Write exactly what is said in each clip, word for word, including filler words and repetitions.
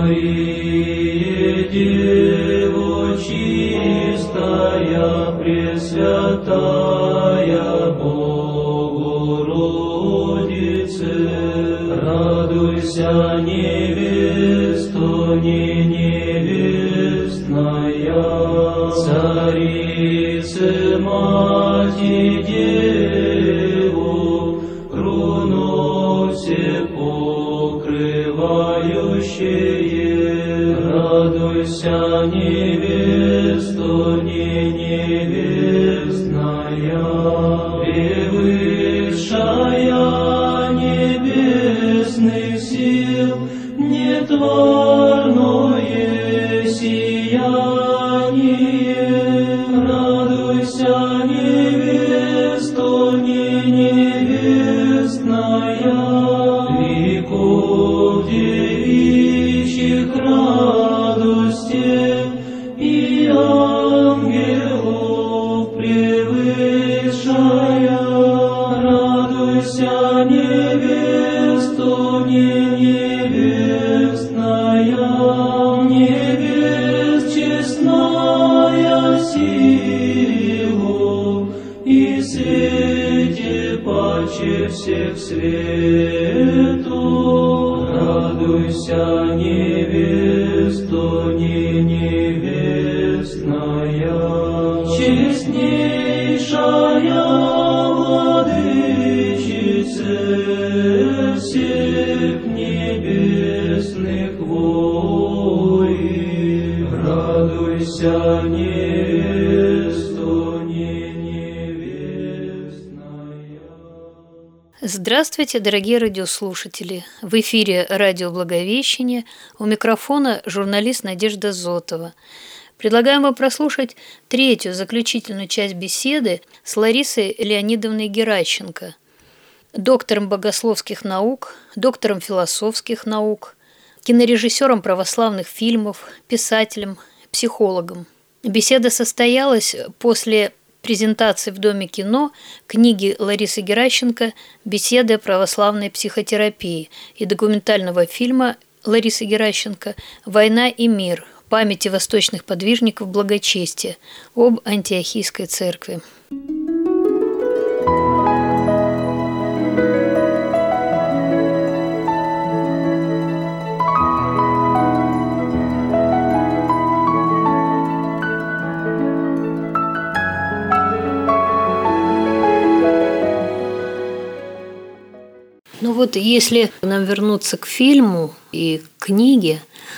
Мария, Дева чистая, Пресвятая Богородице, радуйся, невесто, не невестная, Царице, Мати, Деву, крону всепокрывающее, радуйся, невесто, не невестная, превысшая небесных сил, нетворное сияние, радуйся, невесто, не невестная, веков девичьих радостей и ангелов превышая, радуйся, невесто, не невестная, невест честная сила, и свете паче всех свету, радуйся, невесто, не невестная, честнейшая владычице всех небесных воинов, радуйся, невесто, не невестная. Здравствуйте, дорогие радиослушатели! В эфире радио «Благовещение», у микрофона журналист Надежда Зотова. Предлагаем вам прослушать третью, заключительную часть беседы с Ларисой Леонидовной Геращенко, доктором богословских наук, доктором философских наук, кинорежиссером православных фильмов, писателем, психологом. Беседа состоялась после презентации в Доме кино книги Ларисы Геращенко «Беседы о православной психотерапии» и документального фильма Ларисы Геращенко «Война и мир. Памяти восточных подвижников благочестия» об Антиохийской церкви. Ну вот, если нам вернуться к фильму и к книге,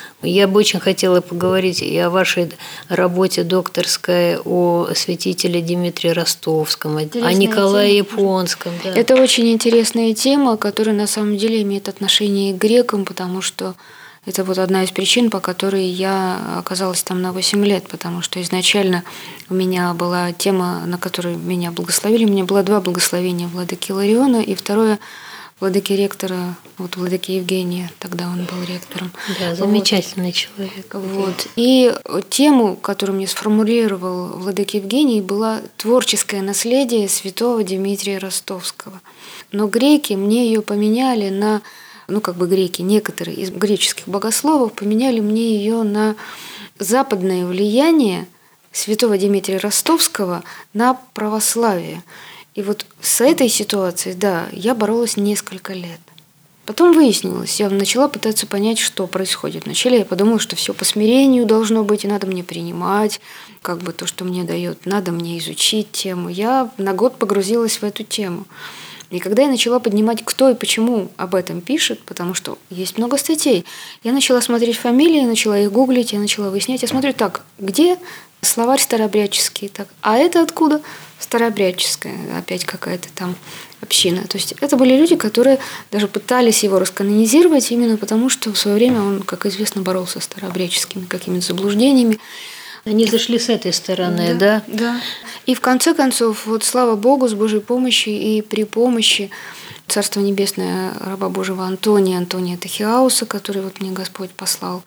я бы очень хотела поговорить и о вашей работе докторской о святителе Дмитрии Ростовском, интересная о Николае тема. Японском. Да. Это очень интересная тема, которая на самом деле имеет отношение к грекам, потому что это вот одна из причин, по которой я оказалась там на восемь лет, потому что изначально у меня была тема, на которой меня благословили. У меня было два благословения владыки Илариона, и второе владыки ректора, вот владыки Евгения, тогда он был ректором. Да, замечательный вот. человек. Вот. И тему, которую мне сформулировал владыка Евгений, была творческое наследие святого Дмитрия Ростовского. Но греки мне ее поменяли на, ну как бы греки, некоторые из греческих богословов поменяли мне ее на западное влияние святого Дмитрия Ростовского на православие. И вот с этой ситуацией, да, я боролась несколько лет. Потом выяснилось, я начала пытаться понять, что происходит. Вначале я подумала, что все по смирению должно быть, и надо мне принимать, как бы то, что мне дает, надо мне изучить тему. Я на год погрузилась в эту тему. И когда я начала поднимать, кто и почему об этом пишет, потому что есть много статей, я начала смотреть фамилии, начала их гуглить, я начала выяснять. Я смотрю, так, где словарь старообрядческий, так, а это откуда? Старообрядческая, опять какая-то там община. То есть это были люди, которые даже пытались его расканонизировать именно потому, что в свое время он, как известно, боролся с старообрядческими какими-то заблуждениями. Они зашли с этой стороны, да? Да, да. И в конце концов, вот слава Богу, с Божьей помощью и при помощи Царства Небесное раба Божьего Антония, Антония Тахиауса, который вот мне Господь послал,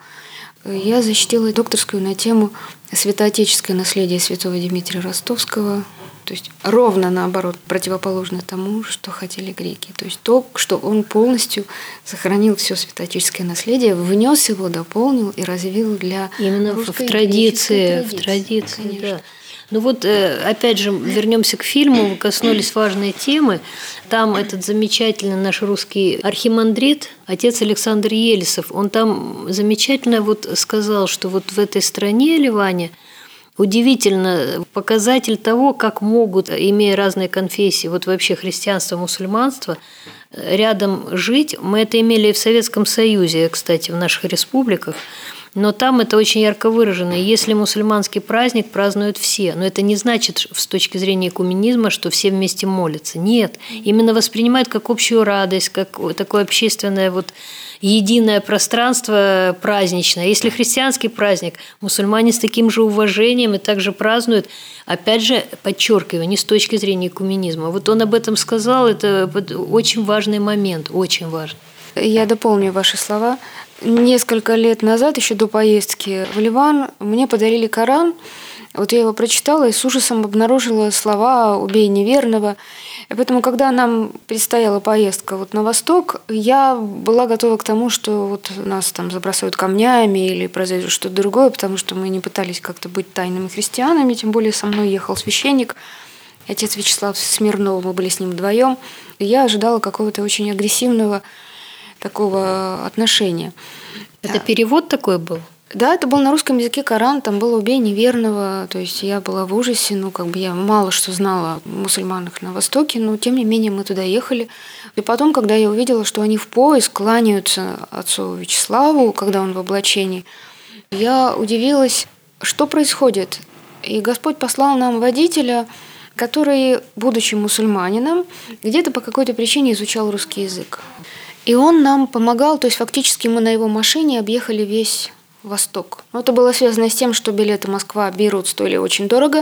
я защитила докторскую на тему святоотеческое наследие святого Дмитрия Ростовского, То есть ровно наоборот, противоположно тому, что хотели греки. То есть то, что он полностью сохранил все святоотеческое наследие, внес его, дополнил и развил для именно русской в традиции, традиции. в традиции, Конечно. да. Ну вот, опять же, вернемся к фильму, вы коснулись важной темы. Там этот замечательный наш русский архимандрит, отец Александр Елисов, он там замечательно вот сказал, что вот в этой стране, Ливане, удивительно показатель того, как могут, имея разные конфессии, вот вообще христианство, мусульманство, рядом жить. Мы это имели и в Советском Союзе, кстати, в наших республиках. Но там это очень ярко выражено. Если мусульманский праздник празднуют все, но это не значит с точки зрения экуменизма, что все вместе молятся. Нет, именно воспринимают как общую радость, как такое общественное вот единое пространство праздничное. Если христианский праздник, мусульмане с таким же уважением и также празднуют, опять же, подчеркиваю, не с точки зрения экуменизма. Вот он об этом сказал, это очень важный момент, очень важный. Я дополню ваши слова. Несколько лет назад, еще до поездки в Ливан, мне подарили Коран. Вот я его прочитала и с ужасом обнаружила слова «убей неверного». И поэтому, когда нам предстояла поездка вот на восток, я была готова к тому, что вот нас там забросают камнями или произойдет что-то другое, потому что мы не пытались как-то быть тайными христианами, тем более со мной ехал священник, отец Вячеслав Смирнов, мы были с ним вдвоем, и я ожидала какого-то очень агрессивного такого отношения. Это перевод такой был? Да, это был на русском языке Коран, там было «убей неверного», то есть я была в ужасе, ну, как бы я мало что знала о мусульманах на Востоке, но тем не менее мы туда ехали. И потом, когда я увидела, что они в пояс кланяются отцу Вячеславу, когда он в облачении, я удивилась, что происходит. И Господь послал нам водителя, который, будучи мусульманином, где-то по какой-то причине изучал русский язык. И он нам помогал, то есть фактически мы на его машине объехали весь Восток. Но это было связано с тем, что билеты Москва-Бейрут стоили очень дорого,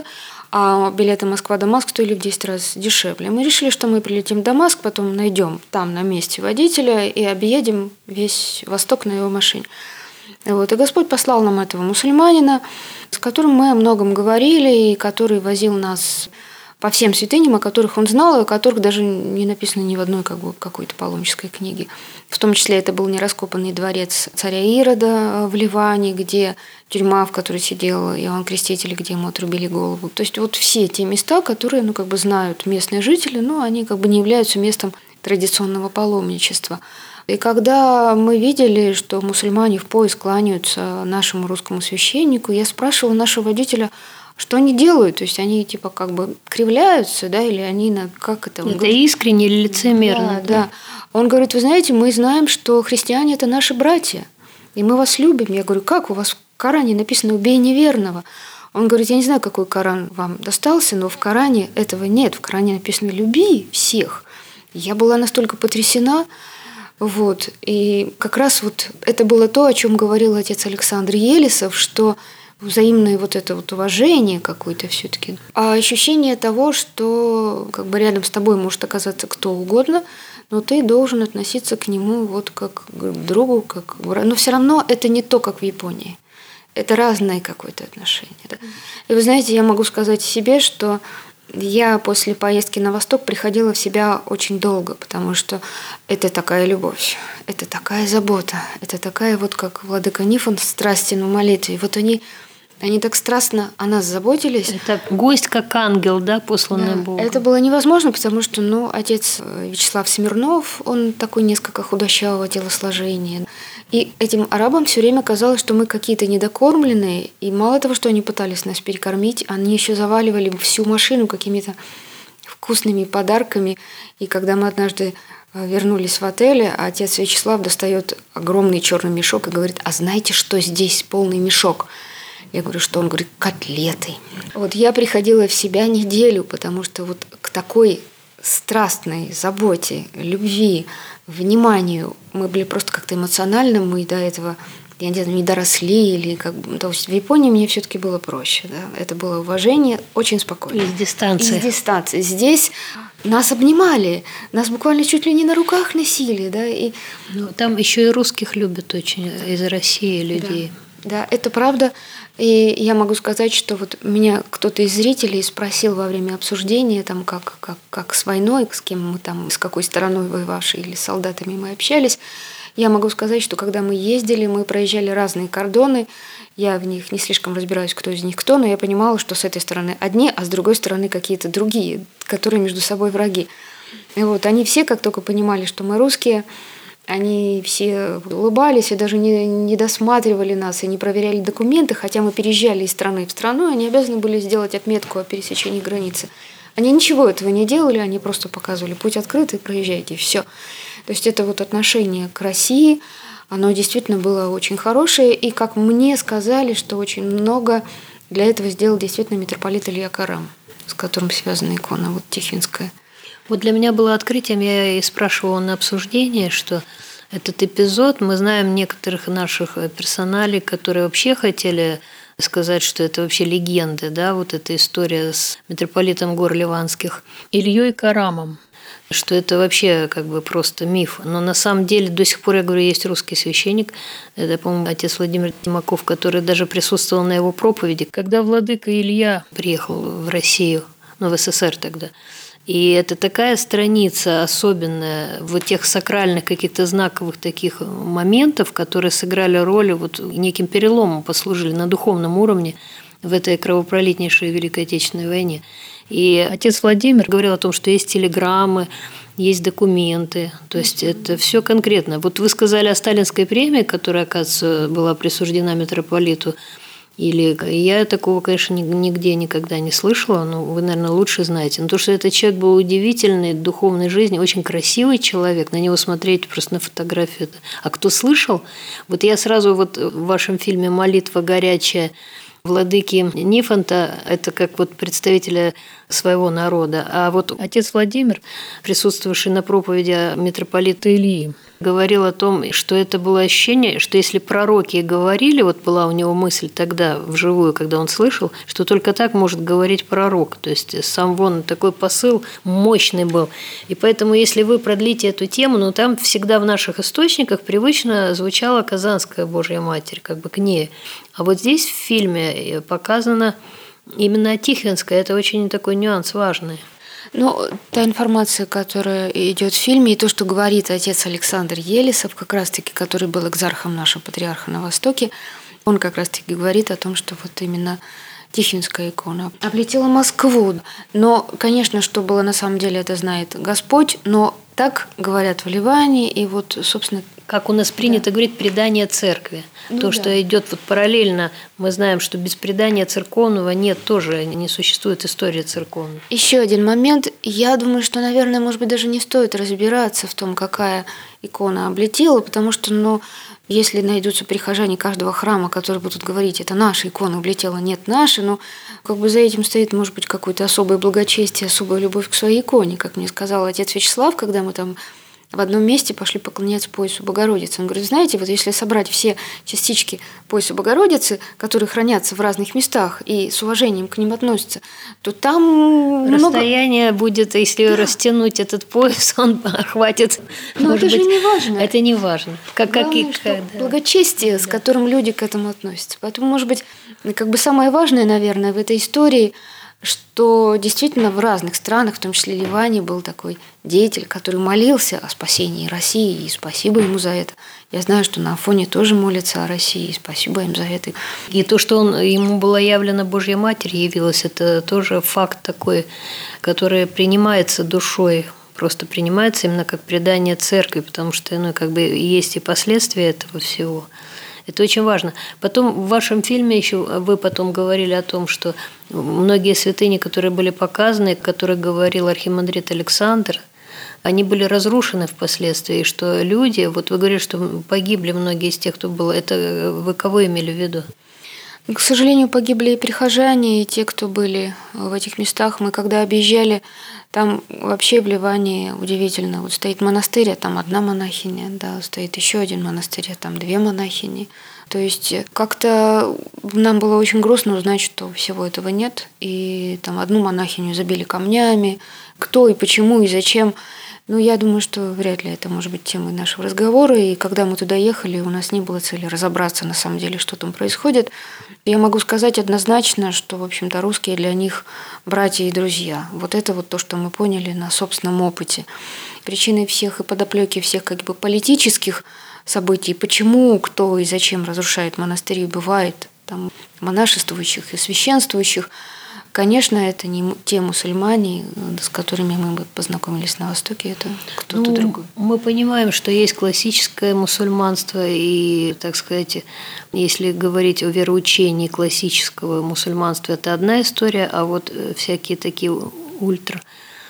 а билеты Москва-Дамаск стоили в десять раз дешевле. Мы решили, что мы прилетим в Дамаск, потом найдем там на месте водителя и объедем весь Восток на его машине. Вот. И Господь послал нам этого мусульманина, с которым мы о многом говорили, и который возил нас по всем святыням, о которых он знал, и о которых даже не написано ни в одной как бы, какой-то паломнической книге. В том числе это был нераскопанный дворец царя Ирода в Ливане, где тюрьма, в которой сидел Иоанн Креститель, где ему отрубили голову. То есть вот все те места, которые ну, как бы знают местные жители, но они как бы не являются местом традиционного паломничества. И когда мы видели, что мусульмане в пояс кланяются нашему русскому священнику, я спрашивала нашего водителя, что они делают? То есть они типа как бы кривляются, да, или они на как это? Он это говорит, искренне или лицемерно? Да, да. Он говорит, вы знаете, мы знаем, что христиане – это наши братья, и мы вас любим. Я говорю, как? У вас в Коране написано «убей неверного». Он говорит, я не знаю, какой Коран вам достался, но в Коране этого нет. В Коране написано «люби всех». Я была настолько потрясена. Вот. И как раз вот это было то, о чем говорил отец Александр Елисов, что взаимное вот это вот уважение какое-то все-таки. А ощущение того, что как бы рядом с тобой может оказаться кто угодно, но ты должен относиться к нему вот как к другу, как... но все равно это не то, как в Японии. Это разное какое-то отношение. Да? И вы знаете, я могу сказать себе, что я после поездки на Восток приходила в себя очень долго, потому что это такая любовь, это такая забота, это такая вот, как владыка Нифон, страстен в молитве. Вот они, они так страстно о нас заботились. Это гость как ангел, да, посланный Да, Богом. это было невозможно, потому что, ну, отец Вячеслав Смирнов, он такой несколько худощавого телосложения. И этим арабам все время казалось, что мы какие-то недокормленные, и мало того, что они пытались нас перекормить, они еще заваливали всю машину какими-то вкусными подарками. И когда мы однажды вернулись в отель, отец Вячеслав достает огромный черный мешок и говорит, а знаете, что здесь полный мешок? Я говорю, что? Он говорит, котлеты. Вот я приходила в себя неделю, потому что вот к такой страстной заботе, любви, вниманию мы были просто как-то эмоционально, мы до этого, я не знаю, не доросли, или как бы, то есть в Японии мне все-таки было проще, да? Это было уважение, очень спокойно. Из дистанции. Из дистанции. Здесь нас обнимали, нас буквально чуть ли не на руках носили, да, и Ну, там еще и русских любят очень из России людей. Да. Да, это правда. И я могу сказать, что вот меня кто-то из зрителей спросил во время обсуждения, там, как, как, как с войной, с кем мы там, с какой стороной воевавшей или с солдатами мы общались. Я могу сказать, что когда мы ездили, мы проезжали разные кордоны, я в них не слишком разбираюсь, кто из них кто, но я понимала, что с этой стороны одни, а с другой стороны какие-то другие, которые между собой враги. И вот они все, как только понимали, что мы русские, они все улыбались и даже не, не досматривали нас и не проверяли документы, хотя мы переезжали из страны в страну, они обязаны были сделать отметку о пересечении границы. Они ничего этого не делали, они просто показывали путь открытый, проезжайте, и все. То есть это вот отношение к России, оно действительно было очень хорошее, и как мне сказали, что очень много для этого сделал действительно митрополит Илья Карам, с которым связана икона вот Тихвинская. Вот для меня было открытием, я и спрашивала на обсуждении, что этот эпизод, мы знаем некоторых наших персоналей, которые вообще хотели сказать, что это вообще легенды, да, вот эта история с митрополитом гор Ливанских, Ильей Карамом, что это вообще как бы просто миф. Но на самом деле до сих пор, я говорю, есть русский священник, это, по-моему, отец Владимир Тимаков, который даже присутствовал на его проповеди, когда владыка Илья приехал в Россию, ну, в СССР тогда. И это такая страница особенная вот тех сакральных каких-то знаковых таких моментов, которые сыграли роль, вот неким переломом послужили на духовном уровне в этой кровопролитнейшей Великой Отечественной войне. И отец Владимир говорил о том, что есть телеграммы, есть документы, то есть это все конкретно. Вот вы сказали о сталинской премии, которая, оказывается, была присуждена митрополиту. Или я такого, конечно, нигде никогда не слышала, но вы, наверное, лучше знаете. Но то, что этот человек был удивительный, духовной жизни, очень красивый человек, на него смотреть просто на фотографию. А кто слышал? Вот я сразу вот в вашем фильме «Молитва горячая» владыки Нифонта, это как вот представителя своего народа. А вот отец Владимир, присутствовавший на проповеди митрополита Ильи, говорил о том, что это было ощущение, что если пророки говорили, вот была у него мысль тогда вживую, когда он слышал, что только так может говорить пророк. То есть сам вон такой посыл мощный был. И поэтому, если вы продлите эту тему, ну там всегда в наших источниках привычно звучала Казанская Божья Матерь, как бы к ней. А вот здесь в фильме показано именно Тихвинская. Это очень такой нюанс важный. Ну, та информация, которая идет в фильме, и то, что говорит отец Александр Елисов, как раз-таки, который был экзархом нашего патриарха на Востоке, он как раз-таки говорит о том, что вот именно Тихвинская икона облетела Москву. Но, конечно, что было на самом деле, это знает Господь, но так говорят в Ливане, и вот, собственно... Как у нас принято да. говорить, предание церкви. Ну, То, да. что идет вот параллельно, мы знаем, что без предания церковного нет, тоже не существует истории церковной. Еще один момент. Я думаю, что, наверное, может быть, даже не стоит разбираться в том, какая икона облетела, потому что, ну, если найдутся прихожане каждого храма, которые будут говорить, это наша икона облетела, нет нашей, но как бы за этим стоит, может быть, какое-то особое благочестие, особая любовь к своей иконе, как мне сказал отец Вячеслав, когда мы там в одном месте пошли поклоняться поясу Богородицы. Он говорит, знаете, вот если собрать все частички пояса Богородицы, которые хранятся в разных местах и с уважением к ним относятся, то там расстояние много... будет, если да. растянуть этот пояс, он охватит. Но это быть, же не важно. Это не важно. Как, Главное, как, что да. благочестие, с да. которым люди к этому относятся. Поэтому, может быть, как бы самое важное, наверное, в этой истории – что действительно в разных странах, в том числе Ливане, был такой деятель, который молился о спасении России, и спасибо ему за это. Я знаю, что на Афоне тоже молятся о России, и спасибо им за это. И то, что он, ему была явлена Божья Матерь, явилась, это тоже факт такой, который принимается душой, просто принимается именно как предание церкви, потому что ну, как бы есть и последствия этого всего. Это очень важно. Потом в вашем фильме еще вы потом говорили о том, что многие святыни, которые были показаны, о которых говорил архимандрит Александр, они были разрушены впоследствии, что люди, вот вы говорите, что погибли многие из тех, кто был, это вы кого имели в виду? К сожалению, погибли и прихожане, и те, кто были в этих местах. Мы когда объезжали, там вообще в Ливане удивительно. Вот стоит монастырь, а там одна монахиня, да, стоит еще один монастырь, а там две монахини. То есть как-то нам было очень грустно узнать, что всего этого нет. И там одну монахиню забили камнями. Кто и почему и зачем, Ну, я думаю, что вряд ли это может быть темой нашего разговора. И когда мы туда ехали, у нас не было цели разобраться на самом деле, что там происходит. Я могу сказать однозначно, что, в общем-то, русские для них братья и друзья. Вот это вот то, что мы поняли на собственном опыте. Причиной всех и подоплеки всех как бы политических событий, почему, кто и зачем разрушает монастыри, бывает там монашествующих и священствующих, конечно, это не те мусульмане, с которыми мы познакомились на Востоке, это кто-то ну, другой. Мы понимаем, что есть классическое мусульманство, и, так сказать, если говорить о вероучении классического мусульманства, это одна история, а вот всякие такие ультра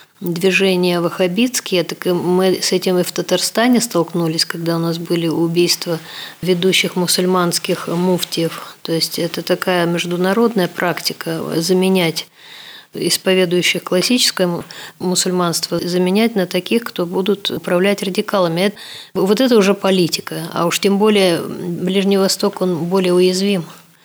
движения ваххабитские, так и мы с этим и в Татарстане столкнулись, когда у нас были убийства ведущих мусульманских муфтиев. То есть это такая международная практика заменять исповедующих классическое мусульманство, заменять на таких, кто будут управлять радикалами. Вот это уже политика. А уж тем более Ближний Восток, он более уязвим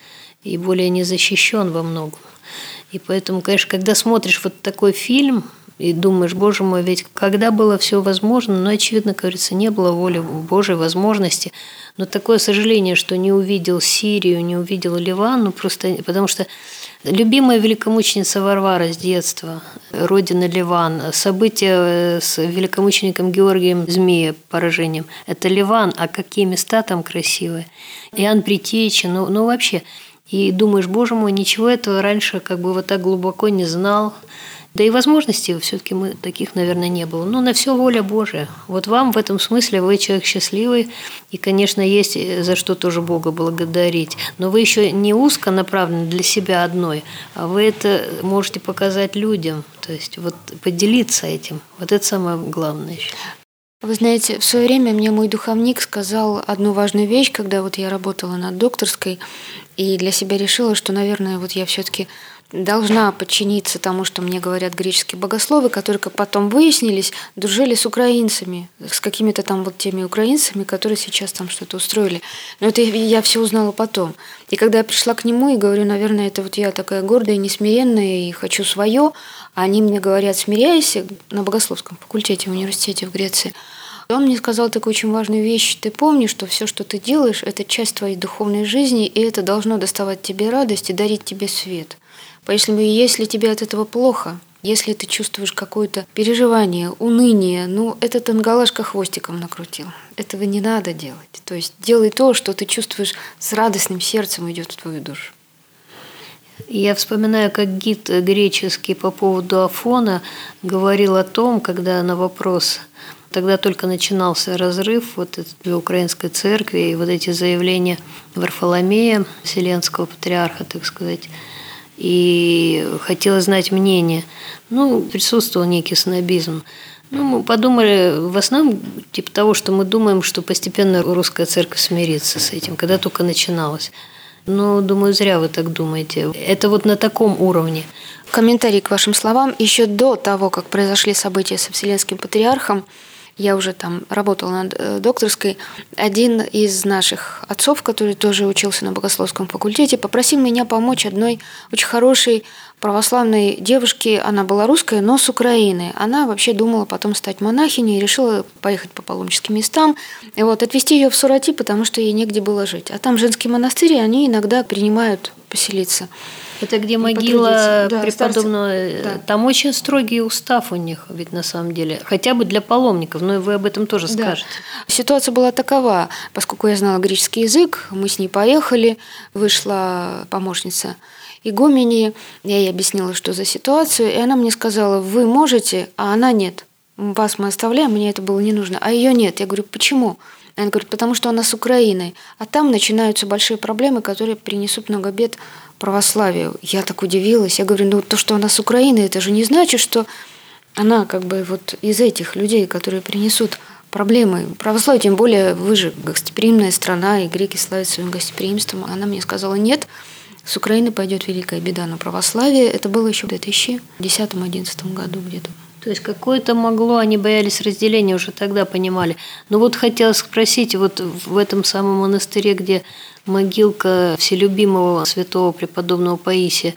и более незащищен во многом. И поэтому, конечно, когда смотришь вот такой фильм, и думаешь, боже мой, ведь когда было все возможно, но, очевидно, как говорится, не было воли Божьей возможности. Но такое сожаление, что не увидел Сирию, не увидел Ливан, ну просто потому что любимая великомученица Варвара с детства, родина Ливан, события с великомучеником Георгием Змея поражением, это Ливан, а какие места там красивые. Иоанн Предтеча, ну, ну вообще. И думаешь, боже мой, ничего этого раньше как бы вот так глубоко не знал. Да и возможностей все-таки мы таких, наверное, не было. Но на все воля Божия. Вот вам в этом смысле вы человек счастливый. И, конечно, есть за что тоже Бога благодарить. Но вы еще не узко направлены для себя одной, а вы это можете показать людям. То есть вот поделиться этим. Вот это самое главное еще. Вы знаете, в свое время мне мой духовник сказал одну важную вещь, когда вот я работала над докторской, и для себя решила, что, наверное, вот я все-таки должна подчиниться тому, что мне говорят греческие богословы, которые, как потом выяснились, дружили с украинцами, с какими-то там вот теми украинцами, которые сейчас там что-то устроили. Но это я все узнала потом. И когда я пришла к нему и говорю, наверное, это вот я такая гордая, несмиренная и хочу свое, а они мне говорят, смиряйся, на богословском факультете в университете в Греции. Он мне сказал такую очень важную вещь. Ты помни, что все, что ты делаешь, это часть твоей духовной жизни, и это должно доставать тебе радость и дарить тебе свет. Поэтому если тебе от этого плохо, если ты чувствуешь какое-то переживание, уныние, ну, этот ангалашка хвостиком накрутил. Этого не надо делать. То есть делай то, что ты чувствуешь с радостным сердцем идет в твою душу. Я вспоминаю, как гид греческий по поводу Афона говорил о том, когда на вопрос, тогда только начинался разрыв вот этой украинской церкви, и вот эти заявления Варфоломея, Вселенского патриарха, так сказать, и хотела знать мнение. Ну, присутствовал некий снобизм. Ну, мы подумали в основном типа того, что мы думаем, что постепенно русская церковь смирится с этим, когда только начиналось. Но, думаю, зря вы так думаете. Это вот на таком уровне. Комментарий к вашим словам. Еще до того, как произошли события со Вселенским патриархом, я уже там работала над докторской, один из наших отцов, который тоже учился на богословском факультете, попросил меня помочь одной очень хорошей православной девушке. Она была русская, но с Украины. Она вообще думала потом стать монахиней и решила поехать по паломническим местам. И вот отвезти ее в Сурати, потому что ей негде было жить. А там женские монастыри, они иногда принимают поселиться. Это где могила да, преподобного. Да. Там очень строгий устав у них, ведь на самом деле. Хотя бы для паломников, но вы об этом тоже скажете. Да. Ситуация была такова. Поскольку я знала греческий язык, мы с ней поехали, вышла помощница игумени, я ей объяснила, что за ситуацию, и она мне сказала, вы можете, а она нет. Вас мы оставляем, мне это было не нужно, а ее нет. Я говорю, почему? Она говорит, потому что она с Украины, а там начинаются большие проблемы, которые принесут много бед православию. Я так удивилась. Я говорю, ну то, что она с Украины, это же не значит, что она как бы вот из этих людей, которые принесут проблемы православию, тем более вы же гостеприимная страна, и греки славятся своим гостеприимством. Она мне сказала, нет, с Украины пойдет великая беда на православие. Это было еще в две тысячи десятом-одиннадцатом году где-то. То есть какое-то могло, они боялись разделения, уже тогда понимали. Но вот хотела спросить, вот в этом самом монастыре, где могилка вселюбимого святого преподобного Паисия,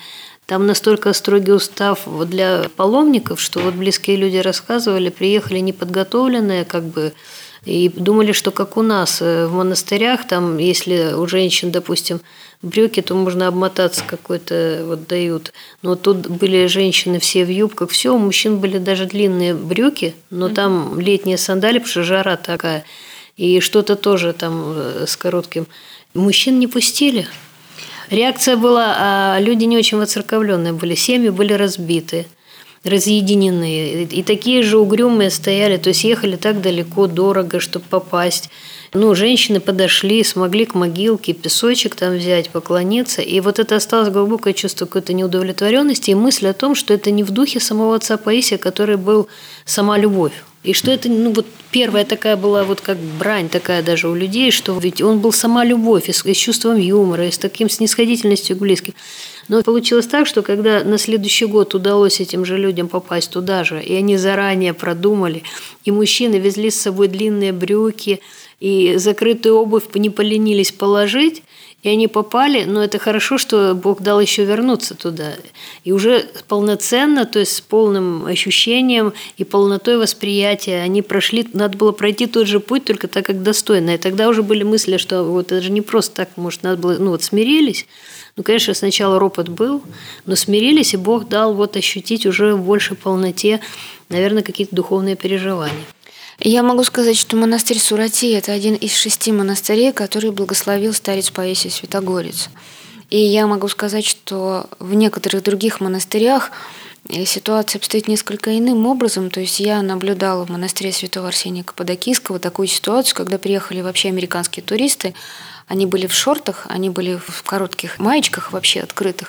Там настолько строгий устав для паломников, что вот близкие люди рассказывали, приехали неподготовленные, как бы, и думали, что как у нас в монастырях, там, если у женщин, допустим, брюки, то можно обмотаться какой-то, вот дают. Но тут были женщины все в юбках, все, у мужчин были даже длинные брюки, но там летние сандали, потому что жара такая, и что-то тоже там с коротким. Мужчин не пустили. Реакция была, а люди не очень воцерковленные были, семьи были разбиты, разъединенные. И такие же угрюмые стояли, то есть ехали так далеко, дорого, чтобы попасть. Ну, женщины подошли, смогли к могилке, песочек там взять, поклониться. И вот это осталось глубокое чувство какой-то неудовлетворенности и мысль о том, что это не в духе самого отца Паисия, который был сама любовь. И что это, ну вот первая такая была вот как брань такая даже у людей, что ведь он был сама любовь, и с, и с чувством юмора, и с таким снисходительностью к близким. Но получилось так, что когда на следующий год удалось этим же людям попасть туда же, и они заранее продумали, и мужчины везли с собой длинные брюки, и закрытую обувь не поленились положить, и они попали, но это хорошо, что Бог дал еще вернуться туда. И уже полноценно, то есть с полным ощущением и полнотой восприятия они прошли, надо было пройти тот же путь, только так, как достойно. И тогда уже были мысли, что вот это же не просто так, может, надо было, ну вот смирились. Ну, конечно, сначала ропот был, но смирились, и Бог дал вот ощутить уже в большей полноте, наверное, какие-то духовные переживания. Я могу сказать, что монастырь Сурати – это один из шести монастырей, который благословил старец Паисий Святогорец. И я могу сказать, что в некоторых других монастырях ситуация обстоит несколько иным образом. То есть я наблюдала в монастыре святого Арсения Каппадокийского такую ситуацию, когда приехали вообще американские туристы. Они были в шортах, они были в коротких маечках вообще открытых.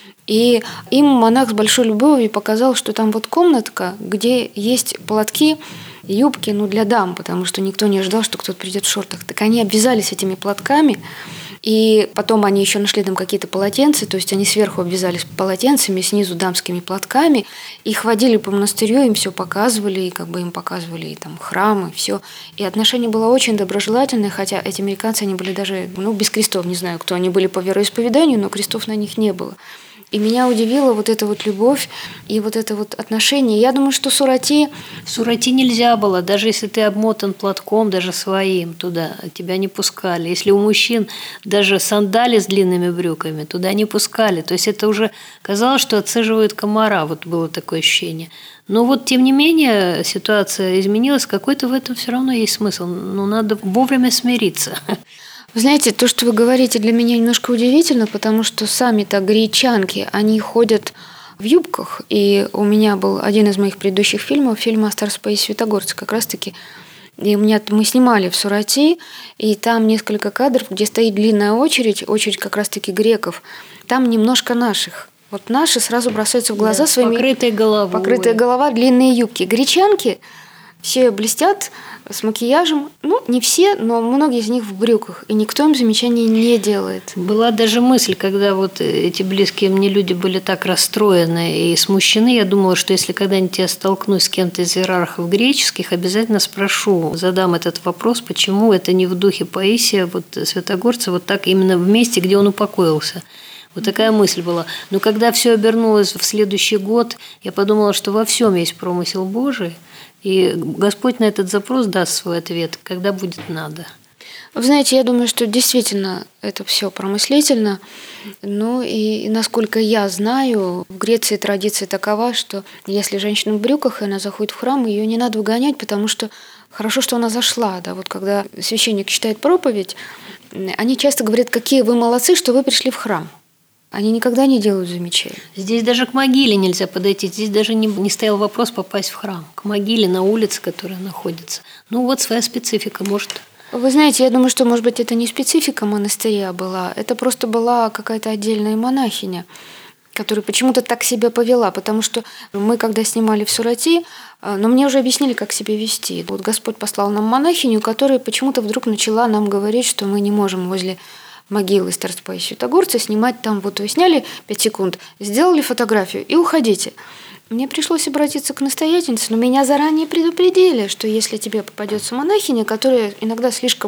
И им монах с большой любовью показал, что там вот комнатка, где есть платки, юбки, ну, для дам, потому что никто не ожидал, что кто-то придет в шортах. Так они обвязались этими платками, и потом они еще нашли там какие-то полотенца, то есть они сверху обвязались полотенцами, снизу дамскими платками, и ходили по монастырю, им все показывали, и как бы им показывали и там храмы, все. И отношение было очень доброжелательное, хотя эти американцы, они были даже, ну, без крестов, не знаю, кто они были по вероисповеданию, но крестов на них не было. И меня удивила вот эта вот любовь и вот это вот отношение. Я думаю, что Сурати... Сурати нельзя было, даже если ты обмотан платком, даже своим, туда тебя не пускали. Если у мужчин даже сандали с длинными брюками, туда не пускали. То есть это уже казалось, что отцеживают комара, вот было такое ощущение. Но вот, тем не менее, ситуация изменилась, какой-то в этом все равно есть смысл. Но надо вовремя смириться. Вы знаете, то, что вы говорите, для меня немножко удивительно, потому что сами-то гречанки, они ходят в юбках. И у меня был один из моих предыдущих фильмов, фильм о старце Паисии Святогорце, как раз-таки. И у меня, мы снимали в Сурати, и там несколько кадров, где стоит длинная очередь, очередь как раз-таки греков. Там немножко наших. Вот наши сразу бросаются в глаза, да, своими... Покрытая голова. Покрытая голова, длинные юбки. Гречанки все блестят с макияжем. Ну, не все, но многие из них в брюках. И никто им замечаний не делает. Была даже мысль, когда вот эти близкие мне люди были так расстроены и смущены, я думала, что если когда-нибудь я столкнусь с кем-то из иерархов греческих, обязательно спрошу, задам этот вопрос, почему это не в духе Паисия, вот Святогорца, вот так именно в месте, где он упокоился. Вот такая мысль была. Но когда все обернулось в следующий год, я подумала, что во всем есть промысел Божий, и Господь на этот запрос даст свой ответ, когда будет надо. Вы знаете, я думаю, что действительно это все промыслительно. Ну и, и насколько я знаю, в Греции традиция такова, что если женщина в брюках, и она заходит в храм, ее не надо выгонять, потому что хорошо, что она зашла. Да? Вот когда священник читает проповедь, они часто говорят, какие вы молодцы, что вы пришли в храм. Они никогда не делают замечаний. Здесь даже к могиле нельзя подойти. Здесь даже не, не стоял вопрос попасть в храм. К могиле на улице, которая находится. Ну вот своя специфика, может. Вы знаете, я думаю, что, может быть, это не специфика монастыря была. Это просто была какая-то отдельная монахиня, которая почему-то так себя повела. Потому что мы, когда снимали в Сурати, но мне уже объяснили, как себя вести. Вот Господь послал нам монахиню, которая почему-то вдруг начала нам говорить, что мы не можем возле могилы старца Паисия Святогорца снимать там, вот вы сняли пять секунд, сделали фотографию и уходите. Мне пришлось обратиться к настоятельнице, но меня заранее предупредили, что если тебе попадется монахиня, которая иногда слишком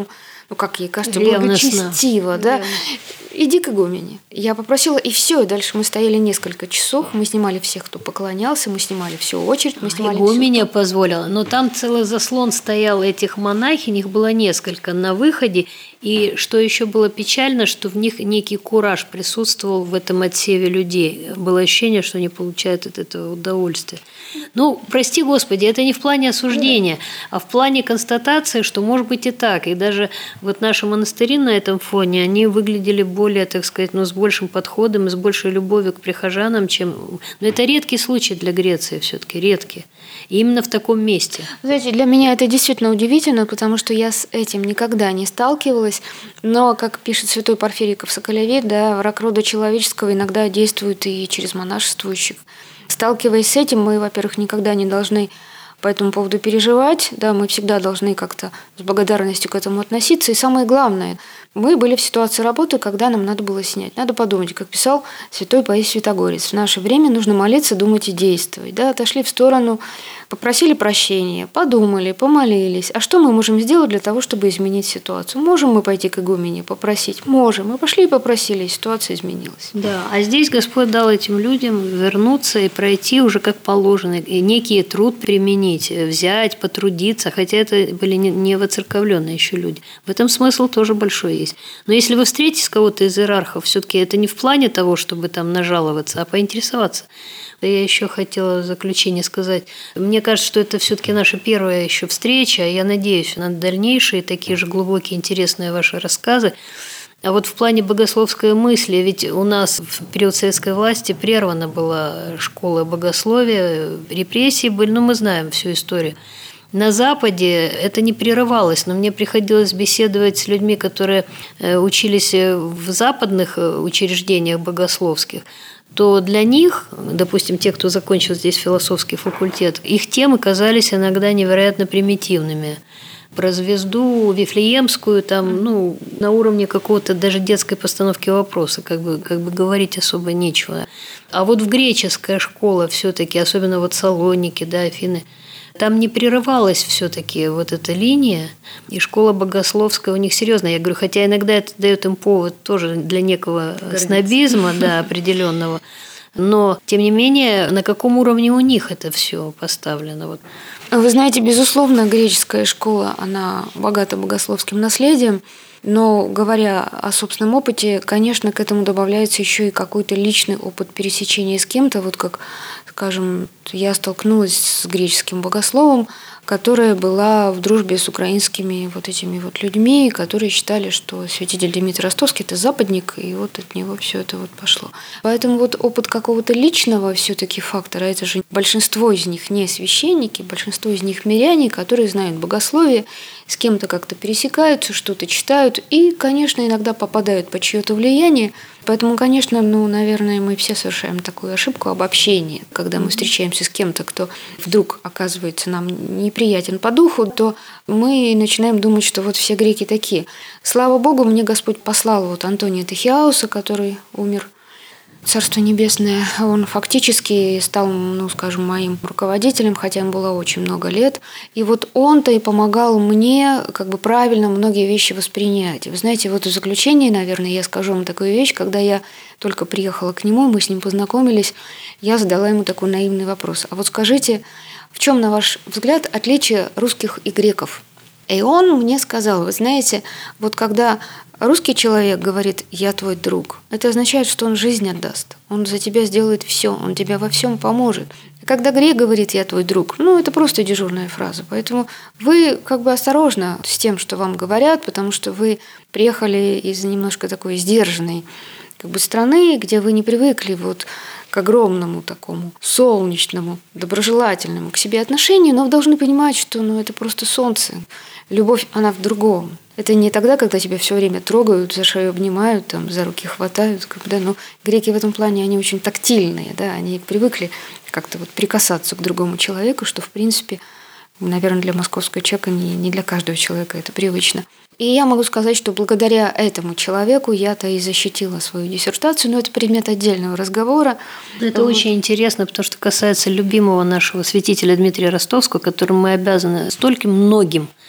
ну, как ей кажется, Ревностно. благочестиво, да, иди к игумене. Я попросила, и все, и дальше мы стояли несколько часов, мы снимали всех, кто поклонялся, мы снимали всю очередь, мы снимали Игуменя всю... позволила, но там целый заслон стоял этих монахинь, их было несколько на выходе, и что еще было печально, что в них некий кураж присутствовал в этом отсеве людей. Было ощущение, что они получают от этого удовольствие. Ну, прости Господи, это не в плане осуждения, а в плане констатации, что может быть и так. И даже вот наши монастыри на этом фоне, они выглядели более, так сказать, ну, с большим подходом и с большей любовью к прихожанам, чем... Но это редкий случай для Греции все-таки, редкий. И именно в таком месте. Знаете, для меня это действительно удивительно, потому что я с этим никогда не сталкивалась. Но, как пишет святой Порфирий Соколевит, да, враг рода человеческого иногда действует и через монашествующих. Сталкиваясь с этим, мы, во-первых, никогда не должны по этому поводу переживать, да, мы всегда должны как-то с благодарностью к этому относиться. И самое главное, мы были в ситуации работы, когда нам надо было снять. Надо подумать, как писал святой Паисий Святогорец. В наше время нужно молиться, думать и действовать. Да, отошли в сторону, попросили прощения, подумали, помолились. А что мы можем сделать для того, чтобы изменить ситуацию? Можем мы пойти к игумене, попросить? Можем. Мы пошли и попросили, и ситуация изменилась. Да, а здесь Господь дал этим людям вернуться и пройти уже как положено, и некий труд применить, взять, потрудиться, хотя это были не воцерковленные еще люди. В этом смысл тоже большой есть. Но если вы встретите кого-то из иерархов, все-таки это не в плане того, чтобы там нажаловаться, а поинтересоваться. Я еще хотела в заключение сказать. Мне кажется, что это все-таки наша первая еще встреча. Я надеюсь на дальнейшие такие же глубокие, интересные ваши рассказы. А вот в плане богословской мысли, ведь у нас в период советской власти прервана была школа богословия, репрессии были, ну мы знаем всю историю. На Западе это не прерывалось, но мне приходилось беседовать с людьми, которые учились в западных учреждениях богословских, то для них, допустим, те, кто закончил здесь философский факультет, их темы казались иногда невероятно примитивными. Про звезду Вифлеемскую там, ну, на уровне какого-то даже детской постановки вопроса, как бы, как бы говорить особо нечего. А вот в греческая школа все-таки, особенно вот Салоники, да, Афины, там не прерывалась все-таки вот эта линия, и школа богословская у них серьезная. Я говорю, хотя иногда это дает им повод тоже для некого гордиться. Снобизма, да, определенного. Но, тем не менее, на каком уровне у них это все поставлено? Вот. Вы знаете, безусловно, греческая школа, она богата богословским наследием, но, говоря о собственном опыте, конечно, к этому добавляется еще и какой-то личный опыт пересечения с кем-то, вот как, скажем, я столкнулась с греческим богословом, которая была в дружбе с украинскими вот этими вот людьми, которые считали, что святитель Дмитрий Ростовский – это западник, и вот от него все это вот пошло. Поэтому вот опыт какого-то личного все-таки фактора, это же большинство из них не священники, большинство из них миряне, которые знают богословие, с кем-то как-то пересекаются, что-то читают и, конечно, иногда попадают под чье-то влияние. Поэтому, конечно, ну, наверное, мы все совершаем такую ошибку обобщения. Когда мы встречаемся с кем-то, кто вдруг оказывается нам неприятен по духу, то мы начинаем думать, что вот все греки такие. Слава Богу, мне Господь послал вот Антония Тахиауса, который умер, Царство Небесное. Он фактически стал, ну, скажем, моим руководителем, хотя ему было очень много лет. И вот он-то и помогал мне как бы правильно многие вещи воспринять. Вы знаете, вот в заключении, наверное, я скажу вам такую вещь, когда я только приехала к нему, мы с ним познакомились, я задала ему такой наивный вопрос. А вот скажите, в чем, на ваш взгляд, отличие русских и греков? И он мне сказал, вы знаете, вот когда русский человек говорит «я твой друг», это означает, что он жизнь отдаст, он за тебя сделает все, он тебе во всем поможет. А когда грек говорит «я твой друг», ну, это просто дежурная фраза. Поэтому вы как бы осторожны с тем, что вам говорят, потому что вы приехали из немножко такой сдержанной как бы страны, где вы не привыкли вот к огромному такому солнечному, доброжелательному к себе отношению, но вы должны понимать, что ну, это просто солнце. Любовь, она в другом. Это не тогда, когда тебя все время трогают, за шею обнимают, там, за руки хватают. Когда, ну, греки в этом плане, они очень тактильные, да, они привыкли как-то вот прикасаться к другому человеку, что, в принципе, наверное, для московского человека, не, не для каждого человека это привычно. И я могу сказать, что благодаря этому человеку я-то и защитила свою диссертацию, но это предмет отдельного разговора. Это вот. Очень интересно, потому что касается любимого нашего святителя Дмитрия Ростовского, которому мы обязаны стольким многим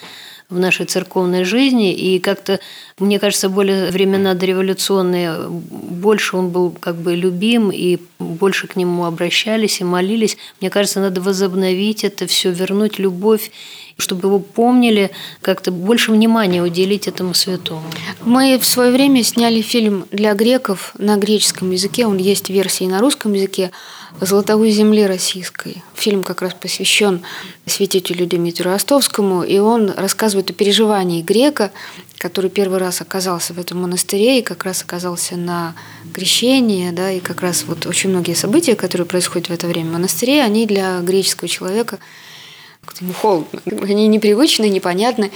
в нашей церковной жизни. И как-то, мне кажется, более времена дореволюционные, больше он был как бы любим, и больше к нему обращались и молились. Мне кажется, надо возобновить это все, вернуть любовь, чтобы его помнили, как-то больше внимания уделить этому святому. Мы в свое время сняли фильм для греков на греческом языке, он есть в версии на русском языке, «Златоуст земли российской». Фильм как раз посвящен святителю Дмитрию Ростовскому, и он рассказывает о переживании грека, который первый раз оказался в этом монастыре и как раз оказался на крещении, да, и как раз вот очень многие события, которые происходят в это время в монастыре, они для греческого человека ему холодно, они непривычны, непонятны.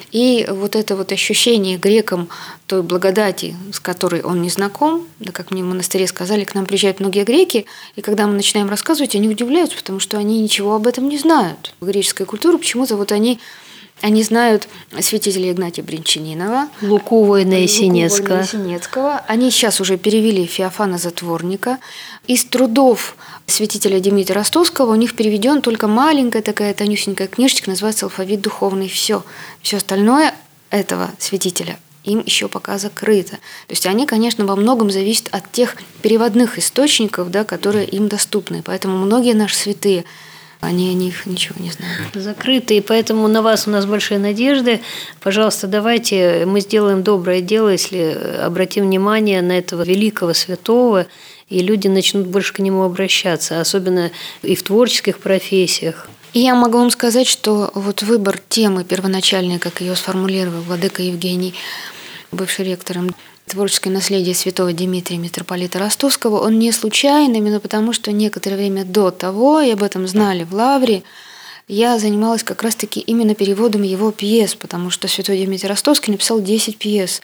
И вот это вот ощущение грекам той благодати, с которой он не знаком, да, как мне в монастыре сказали, к нам приезжают многие греки, и когда мы начинаем рассказывать, они удивляются, потому что они ничего об этом не знают. Греческая культура почему-то вот они Они знают святителя Игнатия Бринчанинова, Луку Воина-Есенецкого. Есенецкого. Они сейчас уже перевели Феофана Затворника. Из трудов святителя Дмитрия Ростовского у них переведен только маленькая такая тонюсенькая книжечка, называется «Алфавит духовный». Все. Все остальное этого святителя им еще пока закрыто. То есть они, конечно, во многом зависят от тех переводных источников, да, которые им доступны. Поэтому многие наши святые, они о них ничего не знают. Закрыты, и поэтому на вас у нас большие надежды. Пожалуйста, давайте мы сделаем доброе дело, если обратим внимание на этого великого святого, и люди начнут больше к нему обращаться, особенно и в творческих профессиях. И я могу вам сказать, что вот выбор темы первоначальной, как ее сформулировал владыка Евгений, бывший ректором, творческое наследие святого Дмитрия митрополита Ростовского, он не случайен, именно потому, что некоторое время до того, и об этом знали в Лавре, я занималась как раз-таки именно переводом его пьес, потому что святой Дмитрий Ростовский написал десять пьес.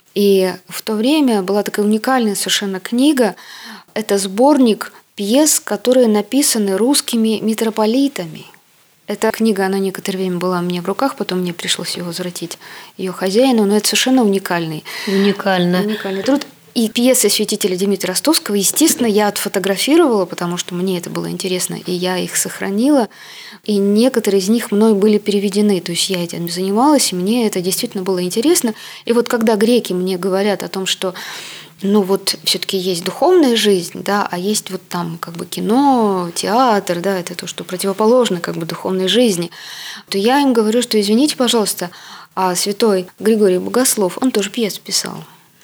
И в то время была такая уникальная совершенно книга, это сборник пьес, которые написаны русскими митрополитами. Эта книга, она некоторое время была у меня в руках, потом мне пришлось ее возвратить ее хозяину, но это совершенно уникальный. Уникально. Уникальный труд. И пьесы святителя Дмитрия Ростовского, естественно, я отфотографировала, потому что мне это было интересно, и я их сохранила. И некоторые из них мной были переведены. То есть я этим занималась, и мне это действительно было интересно. И вот когда греки мне говорят о том, что ну вот все-таки есть духовная жизнь, да, а есть вот там как бы кино, театр, да, это то, что противоположно как бы духовной жизни, то я им говорю, что извините, пожалуйста, а святой Григорий Богослов, он тоже пьес писал.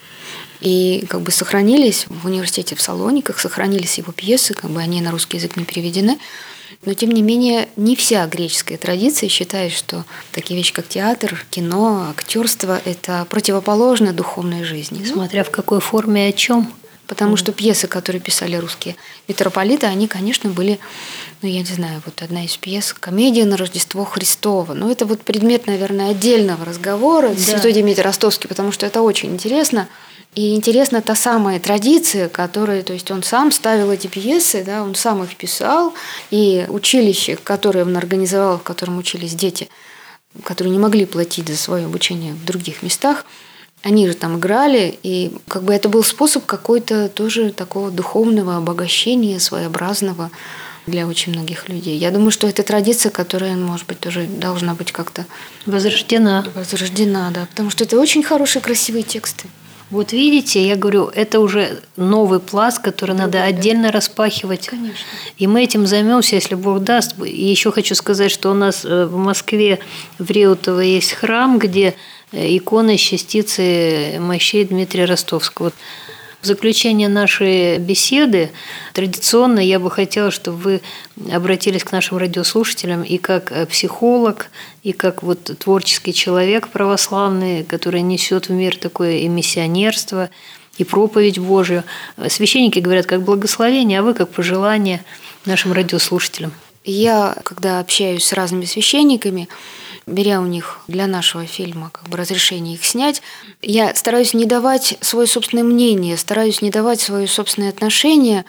И как бы сохранились в университете в Салониках, сохранились его пьесы, как бы они на русский язык не переведены. Но, тем не менее, не вся греческая традиция считает, что такие вещи, как театр, кино, актерство – это противоположно духовной жизни. Смотря в какой форме и о чем. Потому что пьесы, которые писали русские митрополиты, они, конечно, были, ну, я не знаю, вот одна из пьес «Комедия на Рождество Христово». Ну, это вот предмет, наверное, отдельного разговора, да. Святой Дмитрий Ростовский, потому что это очень интересно. И интересна та самая традиция, которая, то есть он сам ставил эти пьесы, да, он сам их писал, и училище, которое он организовал, в котором учились дети, которые не могли платить за свое обучение в других местах, они же там играли, и как бы это был способ какой-то тоже такого духовного обогащения, своеобразного для очень многих людей. Я думаю, что это традиция, которая, может быть, тоже должна быть как-то возрождена. Возрождена, да, потому что это очень хорошие, красивые тексты. Вот видите, я говорю, это уже новый пласт, который надо да, отдельно да. распахивать. Конечно. И мы этим займемся, если Бог даст. И еще хочу сказать, что у нас в Москве в Реутово есть храм, где иконы частицы мощей Дмитрия Ростовского. В заключение нашей беседы традиционно я бы хотела, чтобы вы обратились к нашим радиослушателям и как психолог, и как вот творческий человек православный, который несет в мир такое и миссионерство, и проповедь Божию. Священники говорят как благословение, а вы как пожелание нашим радиослушателям. Я, когда общаюсь с разными священниками, беря у них для нашего фильма как бы разрешение их снять, я стараюсь не давать свое собственное мнение, стараюсь не давать свое собственное отношение.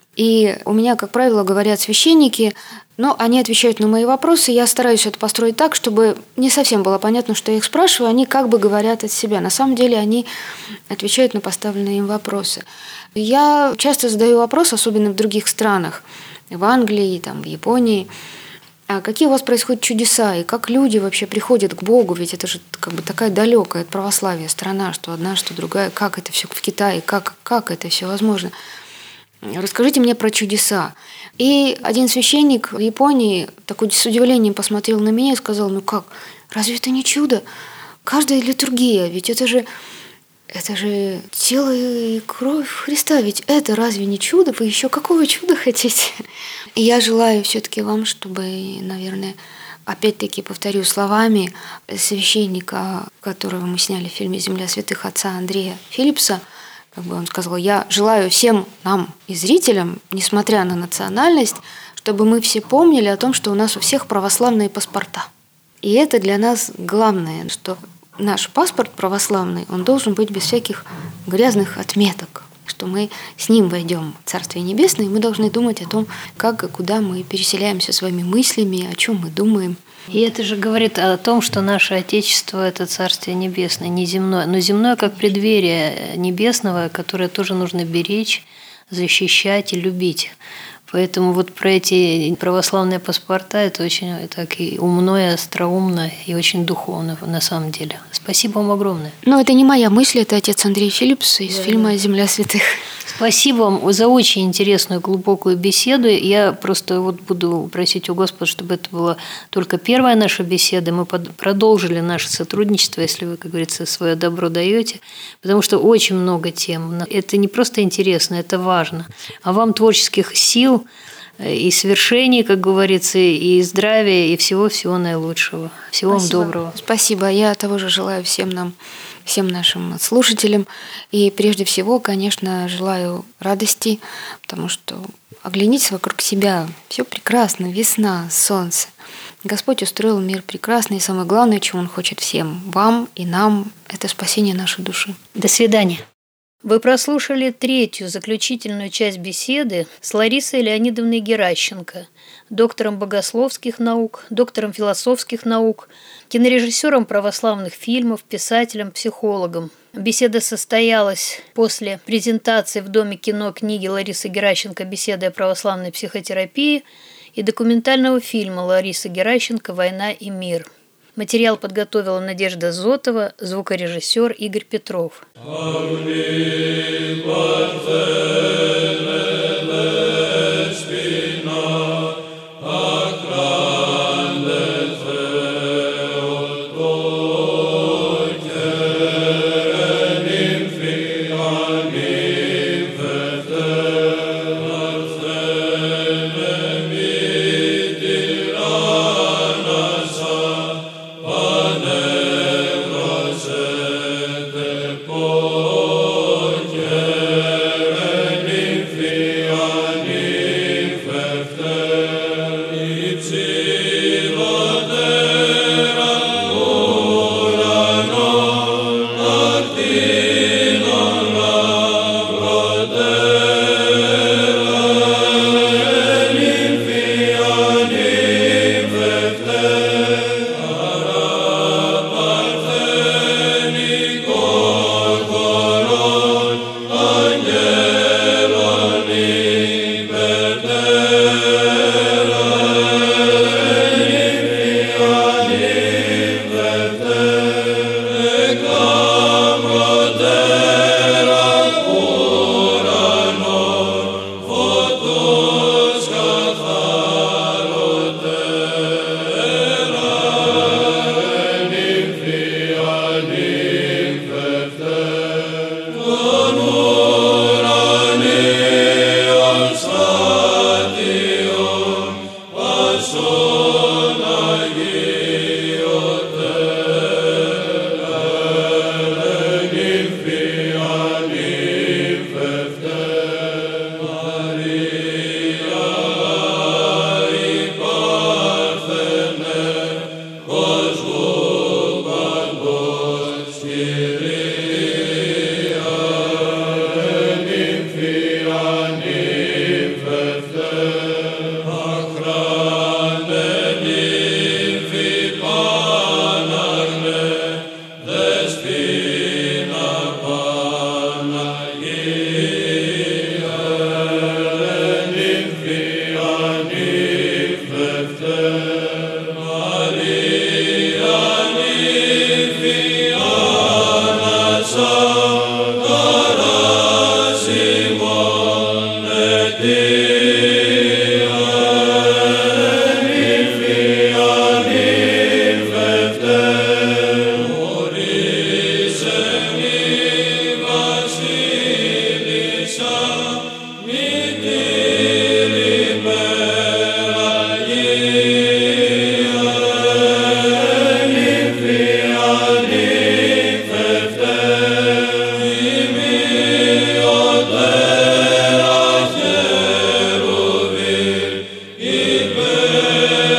И у меня, как правило, говорят священники, но они отвечают на мои вопросы, я стараюсь это построить так, чтобы не совсем было понятно, что я их спрашиваю, они как бы говорят от себя. На самом деле они отвечают на поставленные им вопросы. Я часто задаю вопрос, особенно в других странах, в Англии, там, в Японии, а какие у вас происходят чудеса, и как люди вообще приходят к Богу, ведь это же как бы такая далекая от православия страна, что одна, что другая, как это все в Китае, как, как это все возможно. Расскажите мне про чудеса. И один священник в Японии такой с удивлением посмотрел на меня и сказал: ну как, разве это не чудо? Каждая литургия, ведь это же, это же тело и кровь Христа, ведь это разве не чудо? Вы еще какого чуда хотите? И я желаю все-таки вам, чтобы, наверное, опять-таки повторю словами священника, которого мы сняли в фильме «Земля святых» отца Андрея Филлипса, как бы он сказал: я желаю всем нам и зрителям, несмотря на национальность, чтобы мы все помнили о том, что у нас у всех православные паспорта. И это для нас главное, что наш паспорт православный, он должен быть без всяких грязных отметок, что мы с ним войдем в Царствие Небесное, и мы должны думать о том, как и куда мы переселяемся своими мыслями, о чем мы думаем. И это же говорит о том, что наше Отечество – это Царствие Небесное, не земное, но земное как преддверие небесного, которое тоже нужно беречь, защищать и любить. Поэтому вот про эти православные паспорта это очень так и умно, и остроумно, и очень духовно на самом деле. Спасибо вам огромное. Но это не моя мысль, это отец Андрей Филлипс из да, фильма «Земля святых». Спасибо вам за очень интересную, глубокую беседу. Я просто вот буду просить у Господа, чтобы это была только первая наша беседа. Мы продолжили наше сотрудничество, если вы, как говорится, свое добро даете, потому что очень много тем. Это не просто интересно, это важно. А вам творческих сил и свершений, как говорится, и здравия, и всего-всего наилучшего. Всего Спасибо. вам доброго. Спасибо. Я того же желаю всем нам, всем нашим слушателям. И прежде всего, конечно, желаю радости, потому что оглянитесь вокруг себя. Все прекрасно. Весна, солнце. Господь устроил мир прекрасный. И самое главное, чего Он хочет всем, вам и нам, это спасение нашей души. До свидания. Вы прослушали третью заключительную часть беседы с Ларисой Леонидовной Геращенко, доктором богословских наук, доктором философских наук, кинорежиссером православных фильмов, писателем, психологом. Беседа состоялась после презентации в Доме кино книги Ларисы Геращенко «Беседы о православной психотерапии» и документального фильма Ларисы Геращенко «Война и мир». Материал подготовила Надежда Зотова, звукорежиссер Игорь Петров. Lifted Amen.